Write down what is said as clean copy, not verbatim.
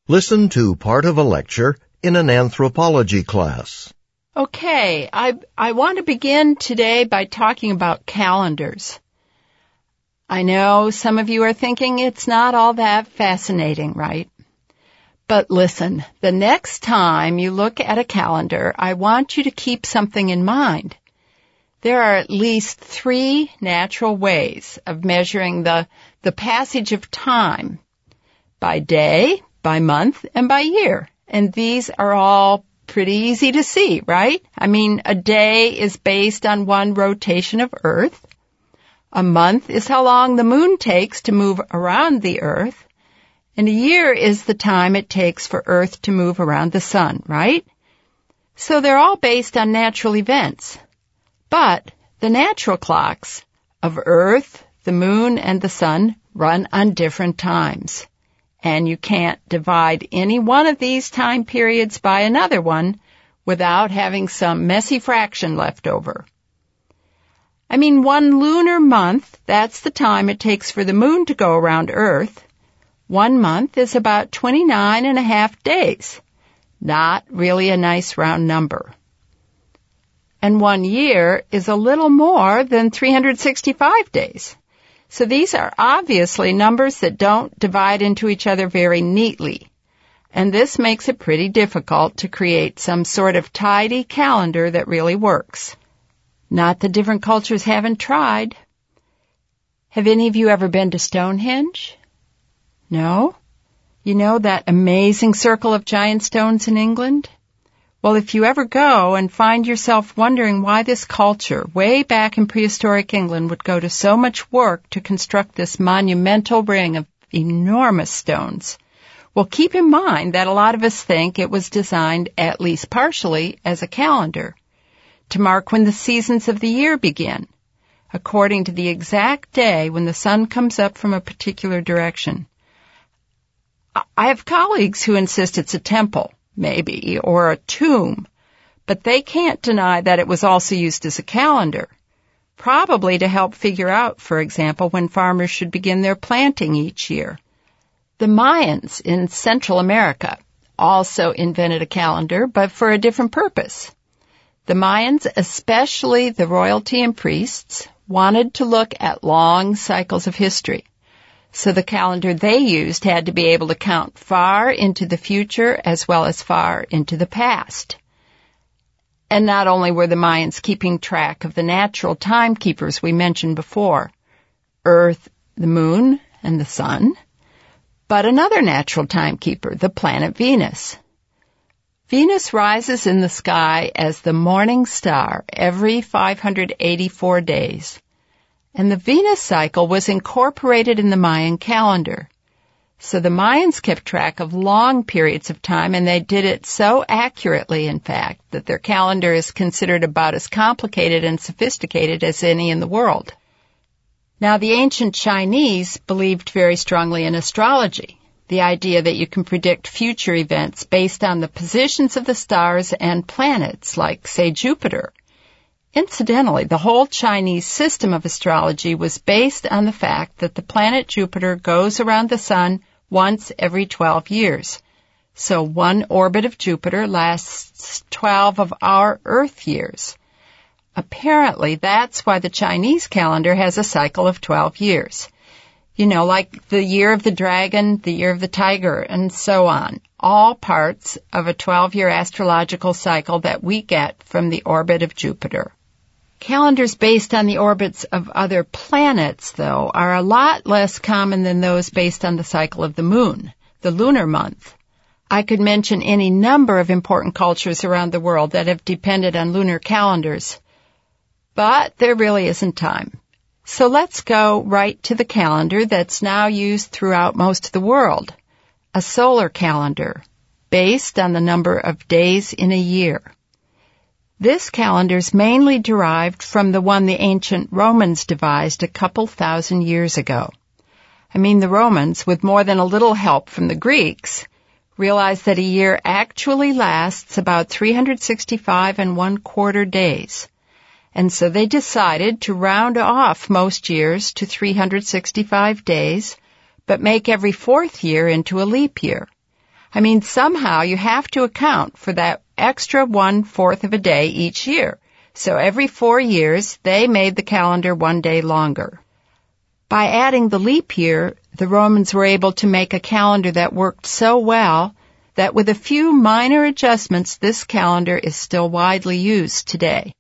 Listen to part of a lecture in an anthropology class. Okay, I want to begin today by talking about calendars. I know some of you are thinking it's not all that fascinating, right? But listen, the next time you look at a calendar, I want you to keep something in mind. There are at least 3 natural ways of measuring the passage of time: by day, by month, and by year. And these are all pretty easy to see, right? I mean, a day is based on one rotation of Earth. A month is how long the moon takes to move around the Earth. And a year is the time it takes for Earth to move around the sun, right? So they're all based on natural events. But the natural clocks of Earth, the moon, and the sun run on different times. And you can't divide any one of these time periods by another one without having some messy fraction left over. I mean, one lunar month, that's the time it takes for the moon to go around Earth. 1 month is about 29 and a half days. Not really a nice round number. And 1 year is a little more than 365 days. So these are obviously numbers that don't divide into each other very neatly. And this makes it pretty difficult to create some sort of tidy calendar that really works. Not that different cultures haven't tried. Have any of you ever been to Stonehenge? No? You know that amazing circle of giant stones in England? Well, if you ever go and find yourself wondering why this culture, way back in prehistoric England, would go to so much work to construct this monumental ring of enormous stones, well, keep in mind that a lot of us think it was designed, at least partially, as a calendar, to mark when the seasons of the year begin, according to the exact day when the sun comes up from a particular direction. I have colleagues who insist it's a temple, maybe, or a tomb, but they can't deny that it was also used as a calendar, probably to help figure out, for example, when farmers should begin their planting each year. The Mayans in Central America also invented a calendar, but for a different purpose. The Mayans, especially the royalty and priests, wanted to look at long cycles of history. So the calendar they used had to be able to count far into the future as well as far into the past. And not only were the Mayans keeping track of the natural timekeepers we mentioned before, Earth, the moon, and the sun, but another natural timekeeper, the planet Venus. Venus rises in the sky as the morning star every 584 days. And the Venus cycle was incorporated in the Mayan calendar. So the Mayans kept track of long periods of time, and they did it so accurately, in fact, that their calendar is considered about as complicated and sophisticated as any in the world. Now, the ancient Chinese believed very strongly in astrology, the idea that you can predict future events based on the positions of the stars and planets, like, say, Jupiter. Incidentally, the whole Chinese system of astrology was based on the fact that the planet Jupiter goes around the sun once every 12 years. So one orbit of Jupiter lasts 12 of our Earth years. Apparently, that's why the Chinese calendar has a cycle of 12 years. You know, like the year of the dragon, the year of the tiger, and so on. All parts of a 12-year astrological cycle that we get from the orbit of Jupiter. Calendars based on the orbits of other planets, though, are a lot less common than those based on the cycle of the moon, the lunar month. I could mention any number of important cultures around the world that have depended on lunar calendars, but there really isn't time. So let's go right to the calendar that's now used throughout most of the world, a solar calendar, based on the number of days in a year. This calendar is mainly derived from the one the ancient Romans devised a couple thousand years ago. I mean, the Romans, with more than a little help from the Greeks, realized that a year actually lasts about 365 1/4 days. And so they decided to round off most years to 365 days, but make every 4th year into a leap year. I mean, somehow you have to account for that extra 1/4 of a day each year. So every 4 years, they made the calendar 1 day longer. By adding the leap year, the Romans were able to make a calendar that worked so well that with a few minor adjustments, this calendar is still widely used today.